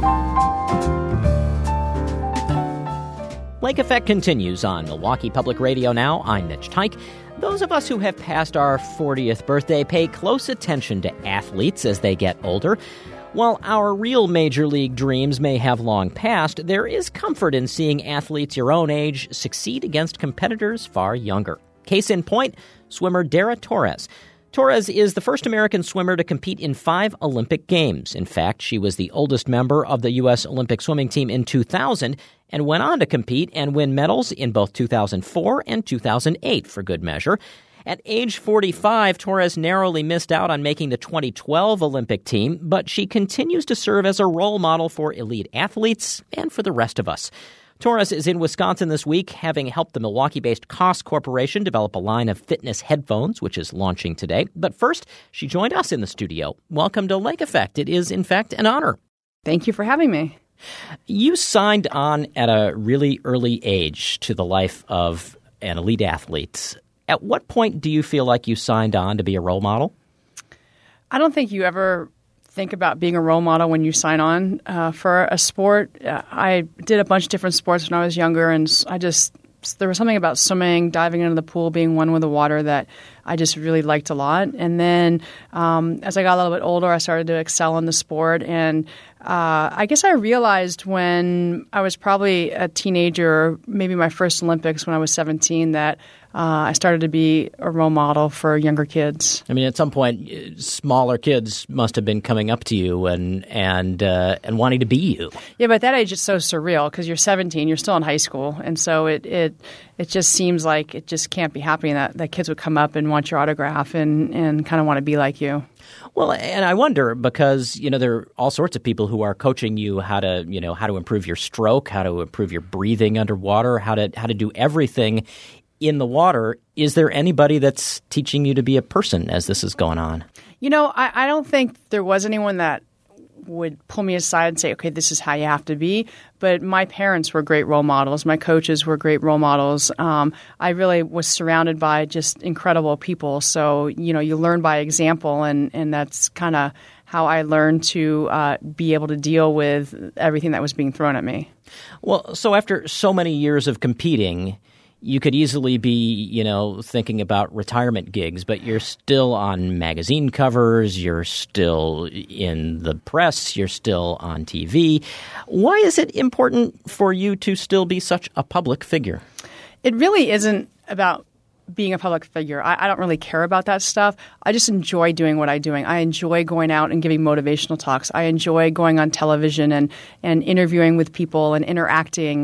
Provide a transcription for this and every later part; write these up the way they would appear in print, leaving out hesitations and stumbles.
Lake Effect continues on Milwaukee Public Radio now. I'm Mitch Tyke. Those of us who have passed our 40th birthday pay close attention to athletes as they get older. While our real major league dreams may have long passed, there is comfort in seeing athletes your own age succeed against competitors far younger. Case in point, swimmer Dara Torres. Torres is the first American swimmer to compete in 5 Olympic Games. In fact, she was the oldest member of the U.S. Olympic swimming team in 2000 and went on to compete and win medals in both 2004 and 2008 for good measure. At age 45, Torres narrowly missed out on making the 2012 Olympic team, but she continues to serve as a role model for elite athletes and for the rest of us. Torres is in Wisconsin this week, having helped the Milwaukee-based Koss Corporation develop a line of fitness headphones, which is launching today. But first, she joined us in the studio. Welcome to Lake Effect. It is, in fact, an honor. Thank you for having me. You signed on at a really early age to the life of an elite athlete. At what point do you feel like you signed on to be a role model? I don't think you ever think about being a role model when you sign on for a sport. I did a bunch of different sports when I was younger, and there was something about swimming, diving into the pool, being one with the water that I just really liked a lot. And then as I got a little bit older, I started to excel in the sport. And I guess I realized when I was probably a teenager, maybe my first Olympics when I was 17, that I started to be a role model for younger kids. I mean, at some point, smaller kids must have been coming up to you and wanting to be you. Yeah, but at that age, it's so surreal because you're 17, you're still in high school, and so it just seems like it just can't be happening that kids would come up and want your autograph and kind of want to be like you. Well, and I wonder because, there are all sorts of people who are coaching you how to improve your stroke, how to improve your breathing underwater, how to do everything in the water. Is there anybody that's teaching you to be a person as this is going on? I don't think there was anyone that would pull me aside and say, okay, this is how you have to be. But my parents were great role models. My coaches were great role models. I really was surrounded by just incredible people. So, you learn by example, and that's kind of how I learned to be able to deal with everything that was being thrown at me. Well, so after so many years of competing, you could easily be, thinking about retirement gigs, but you're still on magazine covers, you're still in the press, you're still on TV. Why is it important for you to still be such a public figure? It really isn't about being a public figure. I don't really care about that stuff. I just enjoy doing what I'm doing. I enjoy going out and giving motivational talks. I enjoy going on television and interviewing with people and interacting.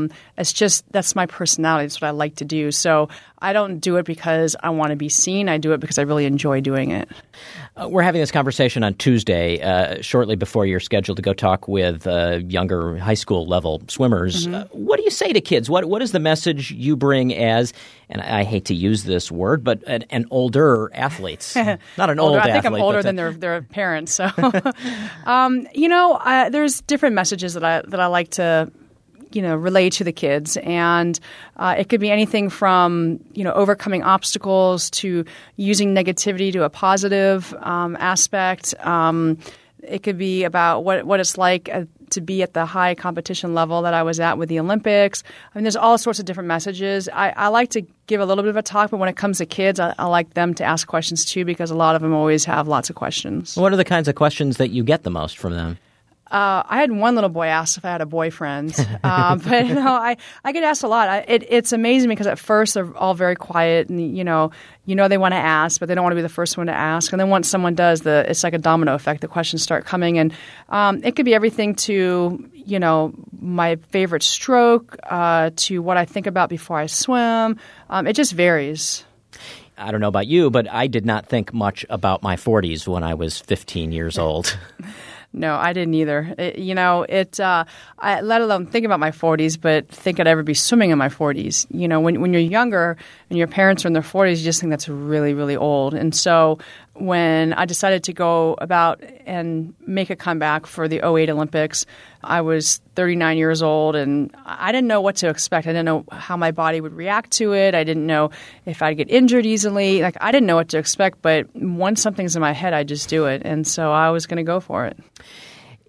That's my personality. It's what I like to do. So I don't do it because I want to be seen. I do it because I really enjoy doing it. We're having this conversation on Tuesday, shortly before you're scheduled to go talk with younger high school level swimmers. Mm-hmm. What do you say to kids? What is the message you bring as, and I hate to use this word, but an older athletes? Not an old athlete. I think I'm older than their parents. So, there's different messages that I like to relay to the kids. And it could be anything from, overcoming obstacles to using negativity to a positive aspect. It could be about what it's like to be at the high competition level that I was at with the Olympics. I mean, there's all sorts of different messages. I like to give a little bit of a talk, but when it comes to kids, I like them to ask questions too, because a lot of them always have lots of questions. What are the kinds of questions that you get the most from them? I had one little boy ask if I had a boyfriend, but I get asked a lot. It's amazing because at first they're all very quiet, and they want to ask, but they don't want to be the first one to ask. And then once someone does, it's like a domino effect. The questions start coming, and it could be everything to my favorite stroke to what I think about before I swim. It just varies. I don't know about you, but I did not think much about my 40s when I was 15 years old. No, I didn't either. I let alone think about my 40s, but think I'd ever be swimming in my 40s. When you're younger and your parents are in their 40s, you just think that's really, really old. And so when I decided to go about and make a comeback for the '08 Olympics, I was 39 years old, and I didn't know what to expect. I didn't know how my body would react to it. I didn't know if I'd get injured easily. I didn't know what to expect, but once something's in my head, I just do it. And so I was going to go for it.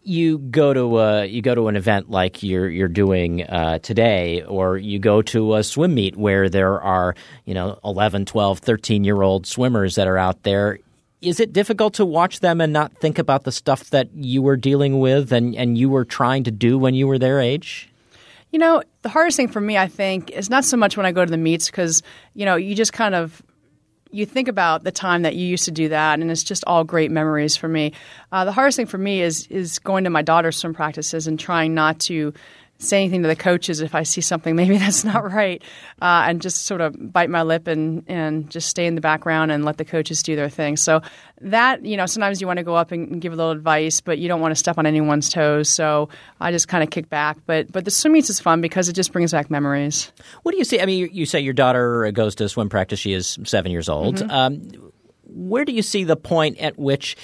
you go to an event like you're doing today, or you go to a swim meet where there are 11, 12, 13-year-old swimmers that are out there. Is it difficult to watch them and not think about the stuff that you were dealing with and you were trying to do when you were their age? The hardest thing for me, I think, is not so much when I go to the meets because, you just kind of you think about the time that you used to do that, and it's just all great memories for me. The hardest thing for me is going to my daughter's swim practices and trying not to say anything to the coaches if I see something maybe that's not right, and just sort of bite my lip and just stay in the background and let the coaches do their thing. So that, sometimes you want to go up and give a little advice, but you don't want to step on anyone's toes. So I just kind of kick back. But the swim meets is fun because it just brings back memories. What do you see? I mean, you say your daughter goes to swim practice. She is 7 years old. Mm-hmm. Where do you see the point at which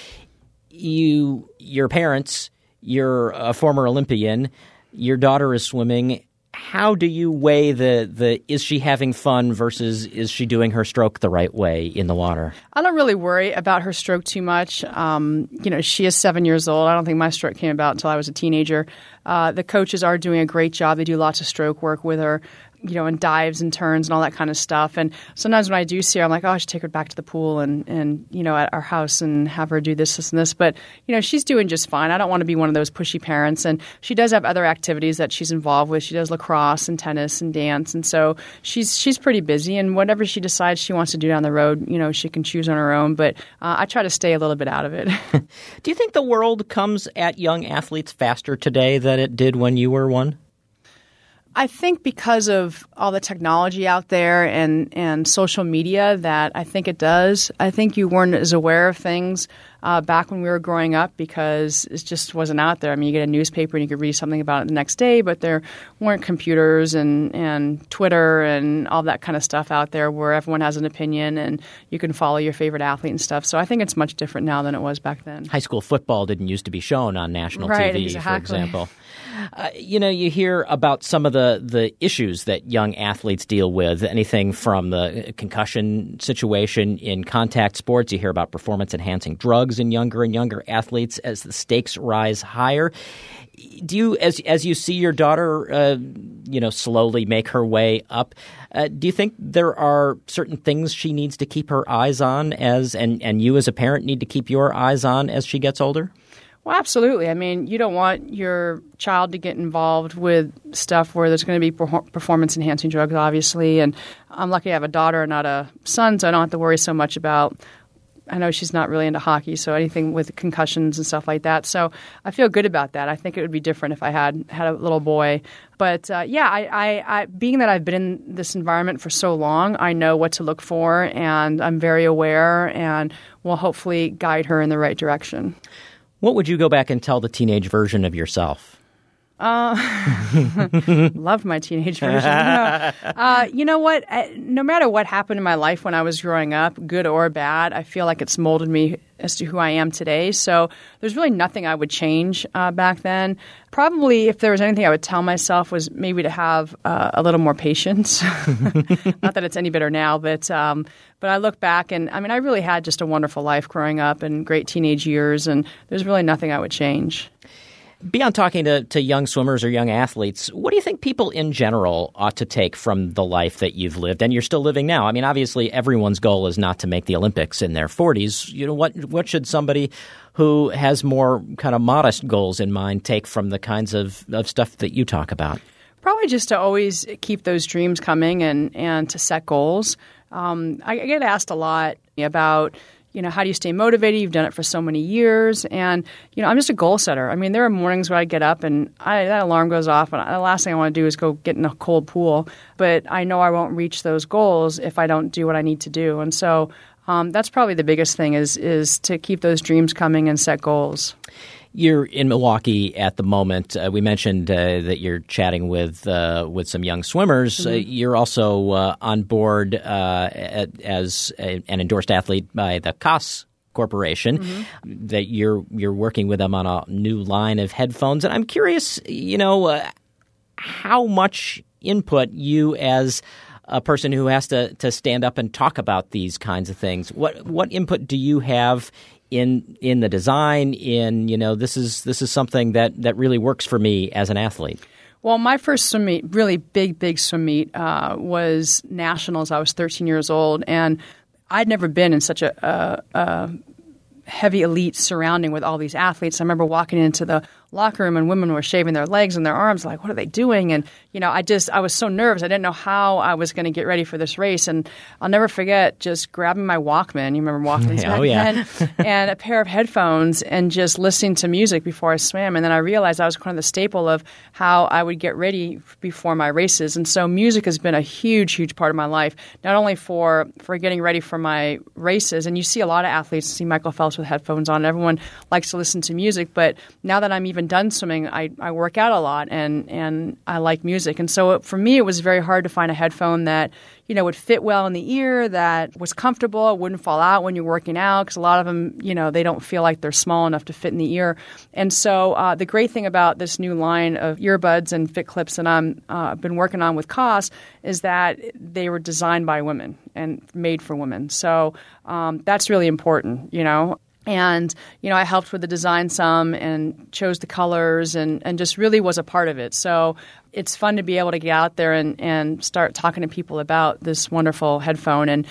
your parents, you're a former Olympian, your daughter is swimming. How do you weigh the is she having fun versus is she doing her stroke the right way in the water? I don't really worry about her stroke too much. She is 7 years old. I don't think my stroke came about until I was a teenager. The coaches are doing a great job. They do lots of stroke work with her, and dives and turns and all that kind of stuff. And sometimes when I do see her, I'm like, oh, I should take her back to the pool and at our house and have her do this, and this. But, she's doing just fine. I don't want to be one of those pushy parents. And she does have other activities that she's involved with. She does lacrosse and tennis and dance. And so she's pretty busy. And whatever she decides she wants to do down the road, she can choose on her own. But I try to stay a little bit out of it. Do you think the world comes at young athletes faster today than it did when you were one? I think because of all the technology out there and social media that I think it does. I think you weren't as aware of things back when we were growing up because it just wasn't out there. I mean, you get a newspaper and you could read something about it the next day, but there weren't computers and Twitter and all that kind of stuff out there where everyone has an opinion and you can follow your favorite athlete and stuff. So I think it's much different now than it was back then. High school football didn't used to be shown on national TV, exactly. For example. You hear about some of the issues that young athletes deal with, anything from the concussion situation in contact sports. You hear about performance-enhancing drugs in younger and younger athletes as the stakes rise higher. Do you, as you see your daughter, slowly make her way up, do you think there are certain things she needs to keep her eyes on and you as a parent need to keep your eyes on as she gets older? Well, absolutely. I mean, you don't want your child to get involved with stuff where there's going to be performance-enhancing drugs, obviously. And I'm lucky I have a daughter and not a son, so I don't have to worry so much about – I know she's not really into hockey, so anything with concussions and stuff like that. So I feel good about that. I think it would be different if I had a little boy. But, I being that I've been in this environment for so long, I know what to look for, and I'm very aware and will hopefully guide her in the right direction. What would you go back and tell the teenage version of yourself? Love my teenage version. You know what? No matter what happened in my life when I was growing up, good or bad, I feel like it's molded me as to who I am today. So there's really nothing I would change back then. Probably if there was anything I would tell myself was maybe to have a little more patience. Not that it's any better now, but I look back and I mean, I really had just a wonderful life growing up and great teenage years, and there's really nothing I would change. Beyond talking to young swimmers or young athletes, what do you think people in general ought to take from the life that you've lived and you're still living now? I mean, obviously, everyone's goal is not to make the Olympics in their 40s. What should somebody who has more kind of modest goals in mind take from the kinds of stuff that you talk about? Probably just to always keep those dreams coming and to set goals. I get asked a lot about how do you stay motivated? You've done it for so many years. And, I'm just a goal setter. I mean, there are mornings where I get up and that alarm goes off and the last thing I want to do is go get in a cold pool. But I know I won't reach those goals if I don't do what I need to do. And so that's probably the biggest thing is to keep those dreams coming and set goals. You're in Milwaukee at the moment. We mentioned that you're chatting with some young swimmers. Mm-hmm. You're also on board as an endorsed athlete by the Koss Corporation. Mm-hmm. That you're working with them on a new line of headphones. And I'm curious, how much input you as a person who has to stand up and talk about these kinds of things, what input do you have in the design, this is something that really works for me as an athlete? Well, my first swim meet, really big swim meet, was nationals. I was 13 years old, and I'd never been in such a heavy elite surrounding with all these athletes. I remember walking into the locker room and women were shaving their legs and their arms, like, what are they doing? And, I was so nervous. I didn't know how I was going to get ready for this race. And I'll never forget just grabbing my Walkman. You remember Walkmans back then? And a pair of headphones and just listening to music before I swam. And then I realized that was kind of the staple of how I would get ready before my races. And so music has been a huge part of my life, not only for getting ready for my races. And you see a lot of athletes, see Michael Phelps with headphones on. Everyone likes to listen to music. But now that I'm even done swimming, I work out a lot and I like music. And so for me, it was very hard to find a headphone that, would fit well in the ear, that was comfortable, wouldn't fall out when you're working out, because a lot of them, they don't feel like they're small enough to fit in the ear. And so the great thing about this new line of earbuds and fit clips that I've been working on with Koss is that they were designed by women and made for women. So that's really important, And, I helped with the design some and chose the colors and just really was a part of it. So it's fun to be able to get out there and start talking to people about this wonderful headphone. And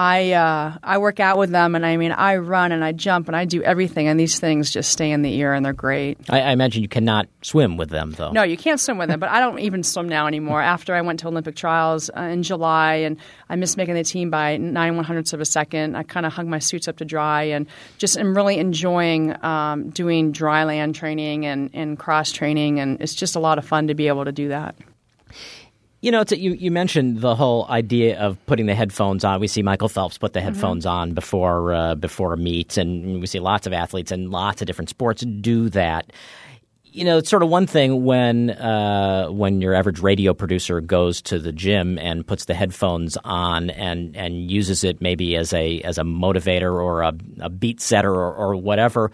I work out with them, and I run and I jump and I do everything, and these things just stay in the ear and they're great. I imagine you cannot swim with them, though. No, you can't swim with them, but I don't even swim now anymore. After I went to Olympic trials in July and I missed making the team by 9/100ths of a second, I kind of hung my suits up to dry and just am really enjoying doing dry land training and cross training, and it's just a lot of fun to be able to do that. You mentioned the whole idea of putting the headphones on. We see Michael Phelps put the headphones on before a meet, and we see lots of athletes in lots of different sports do that. It's sort of one thing when your average radio producer goes to the gym and puts the headphones on and uses it maybe as a motivator or a beat setter or whatever.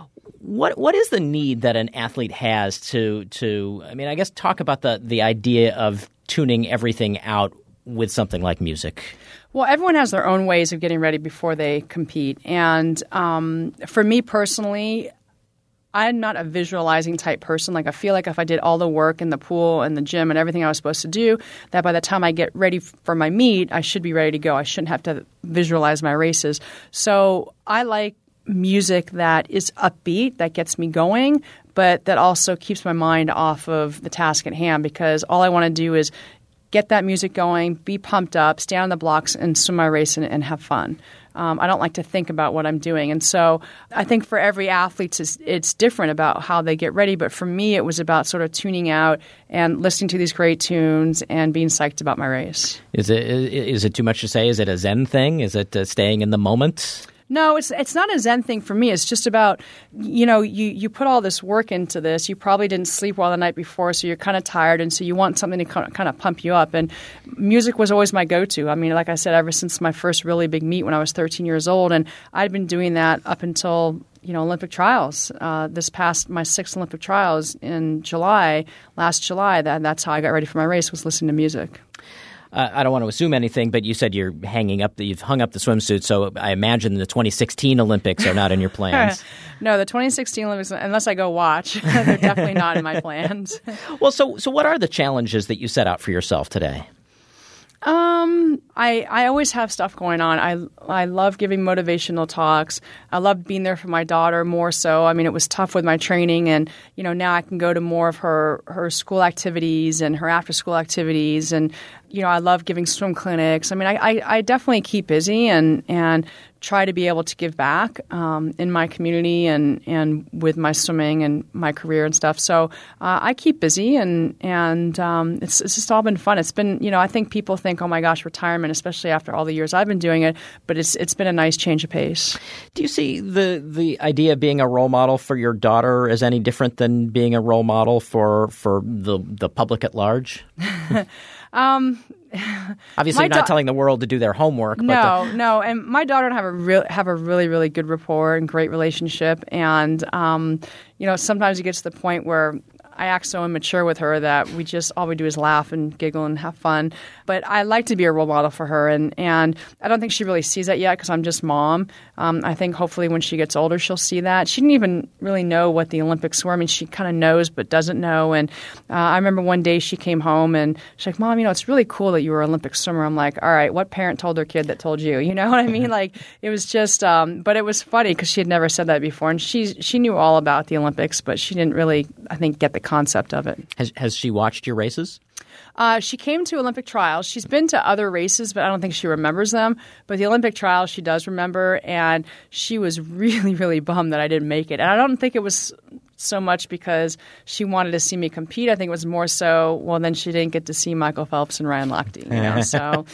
What is the need that an athlete has to I guess talk about the idea of tuning everything out with something like music? Well, everyone has their own ways of getting ready before they compete. And for me personally, I'm not a visualizing type person. Like, I feel like if I did all the work in the pool and the gym and everything I was supposed to do, that by the time I get ready for my meet, I should be ready to go. I shouldn't have to visualize my races. So I like music that is upbeat, that gets me going, but that also keeps my mind off of the task at hand, because all I want to do is get that music going, be pumped up, stay on the blocks and swim my race and have fun. I don't like to think about what I'm doing. And so I think for every athlete, it's different about how they get ready. But for me, it was about sort of tuning out and listening to these great tunes and being psyched about my race. Is it too much to say? Is it a Zen thing? Is it staying in the moment? No, it's not a Zen thing for me. It's just about, you put all this work into this. You probably didn't sleep well the night before, so you're kind of tired, and so you want something to kind of pump you up. And music was always my go-to. Like I said, ever since my first really big meet when I was 13 years old, and I'd been doing that up until Olympic trials. My 6th Olympic trials in last July. That's how I got ready for my race, was listening to music. I don't want to assume anything, but you said you've hung up the swimsuit, so I imagine the 2016 Olympics are not in your plans. No, the 2016 Olympics, unless I go watch, they're definitely not in my plans. Well, so what are the challenges that you set out for yourself today? I always have stuff going on. I love giving motivational talks. I love being there for my daughter more so. It was tough with my training, and now I can go to more of her school activities and her after school activities, and I love giving swim clinics. I definitely keep busy and try to be able to give back in my community and with my swimming and my career and stuff. So I keep busy, and it's just all been fun. It's been, I think people think, oh my gosh, retirement, especially after all the years I've been doing it, but it's been a nice change of pace. Do you see the idea of being a role model for your daughter as any different than being a role model for the public at large? Obviously, you're not telling the world to do their homework. No. And my daughter and I have a really, really good rapport and great relationship. And, sometimes it gets to the point where I act so immature with her that all we do is laugh and giggle and have fun. But I like to be a role model for her, and I don't think she really sees that yet because I'm just mom. I think hopefully when she gets older, she'll see that. She didn't even really know what the Olympics were. I mean, she kind of knows but doesn't know. And I remember one day she came home and she's like, Mom, it's really cool that you were an Olympic swimmer. I'm like, all right, what parent told their kid that told you? You know what I mean? Like, it was just but it was funny because she had never said that before. And she knew all about the Olympics, but she didn't really, I think, get the concept of it. Has she watched your races? She came to Olympic trials. She's been to other races, but I don't think she remembers them. But the Olympic trials she does remember, and she was really, really bummed that I didn't make it. And I don't think it was so much because she wanted to see me compete. I think it was more so, well, then she didn't get to see Michael Phelps and Ryan Lochte. So,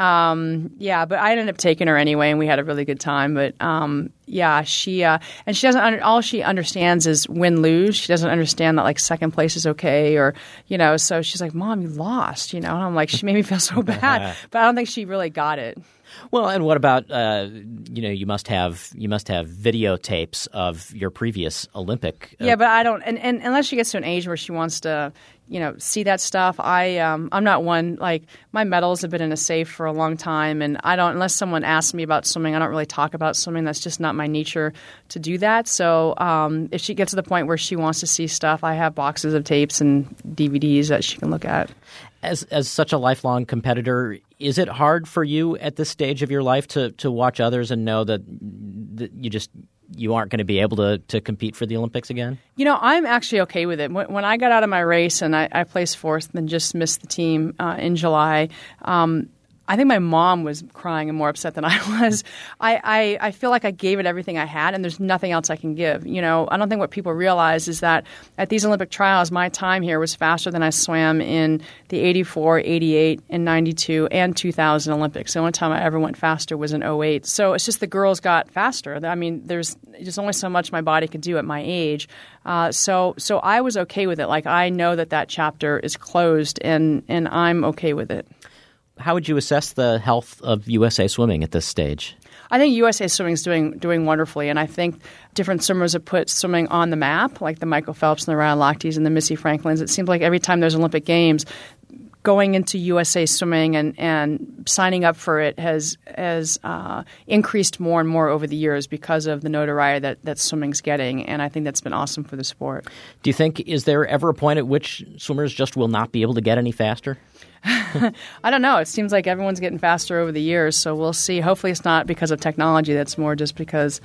but I ended up taking her anyway, and we had a really good time. But she and she doesn't. All she understands is win lose. She doesn't understand that like second place is okay, or So she's like, Mom, you lost. And I'm like, she made me feel so bad, but I don't think she really got it. Well, and what about you must have videotapes of your previous Olympic. Yeah, but I don't. And unless she gets to an age where she wants to, see that stuff. I'm not one like my medals have been in a safe for a long time, and I don't unless someone asks me about swimming, I don't really talk about swimming. That's just not my nature to do that. So if she gets to the point where she wants to see stuff, I have boxes of tapes and DVDs that she can look at. As such a lifelong competitor, is it hard for you at this stage of your life to watch others and know that you aren't going to be able to compete for the Olympics again? I'm actually okay with it. When I got out of my race and I placed fourth and just missed the team in July, I think my mom was crying and more upset than I was. I feel like I gave it everything I had, and there's nothing else I can give. I don't think what people realize is that at these Olympic trials, my time here was faster than I swam in the 84, 88, and 92, and 2000 Olympics. The only time I ever went faster was in 08. So it's just the girls got faster. I mean, there's just only so much my body could do at my age. So I was okay with it. Like, I know that chapter is closed, and I'm okay with it. How would you assess the health of USA Swimming at this stage? I think USA Swimming is doing wonderfully, and I think different swimmers have put swimming on the map, like the Michael Phelps and the Ryan Lochtes and the Missy Franklins. It seems like every time there's Olympic Games, going into USA Swimming and signing up for it has increased more and more over the years because of the notoriety that swimming's getting, and I think that's been awesome for the sport. Do you think, is there ever a point at which swimmers just will not be able to get any faster? I don't know. It seems like everyone's getting faster over the years, so we'll see. Hopefully it's not because of technology. That's more just because,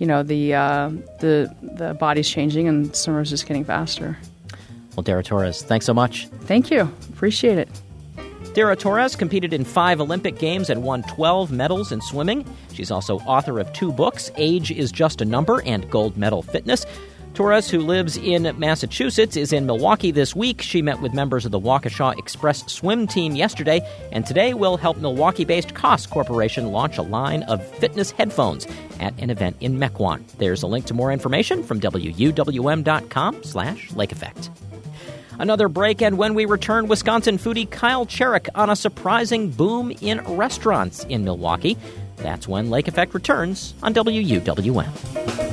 the body's changing and swimmers just getting faster. Well, Dara Torres, thanks so much. Thank you. Appreciate it. Dara Torres competed in 5 Olympic Games and won 12 medals in swimming. She's also author of 2 books, Age is Just a Number and Gold Medal Fitness. Torres, who lives in Massachusetts, is in Milwaukee this week. She met with members of the Waukesha Express swim team yesterday, and today will help Milwaukee-based Koss Corporation launch a line of fitness headphones at an event in Mequon. There's a link to more information from WUWM.com/Lake Effect. Another break, and when we return, Wisconsin foodie Kyle Cherrick on a surprising boom in restaurants in Milwaukee. That's when Lake Effect returns on WUWM.